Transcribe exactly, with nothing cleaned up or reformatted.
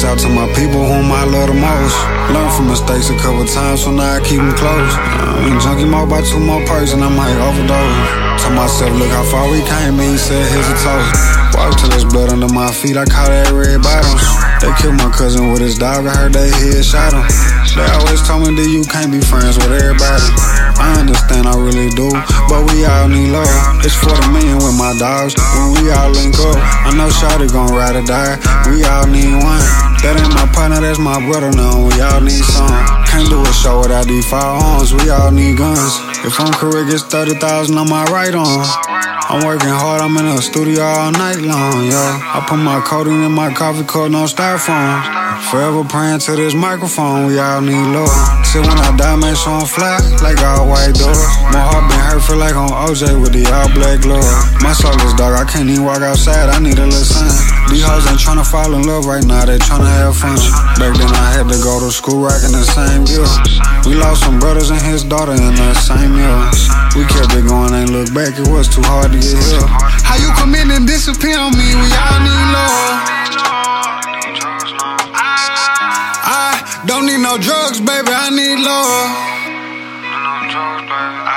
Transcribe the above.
Reach out to my people whom I love the most. Learn from mistakes a couple times, so now I keep them close. I'm in junkie mode by two more perks and I might overdose. Tell myself, look how far we came, and he said, here's a toast. Walk till there's blood under my feet, I caught that red bottom. They killed my cousin with his dog, I heard they head shot him. They always told me that you can't be friends with everybody. I understand, I really do, but we all need love. It's for the million with my dogs, when we all link up. I know Shawty gon' ride or die, we all need one. That ain't my partner, that's my brother now, we all need some. Can't do a show without these firearms, we all need guns. If I'm correct, it's thirty thousand on my right arm. I'm working hard, I'm in the studio all night long, yeah. I put my codeine in my coffee cup, no styrofoam. Forever praying to this microphone, we all need love. See, when I die, make sure I'm fly, like all white doors. My heart been hurt, feel like on O J with the all black glove. My soul is dark, I can't even walk outside, I need a little sun. These hoes ain't tryna fall in love right now, they tryna have fun. Back then I had to go to school rocking the same gear. We lost some brothers and his daughter in the same year. We kept it going, ain't look back, it was too hard to get here. How you come in and disappear on me, we all need love. I don't need no drugs, baby, I need love.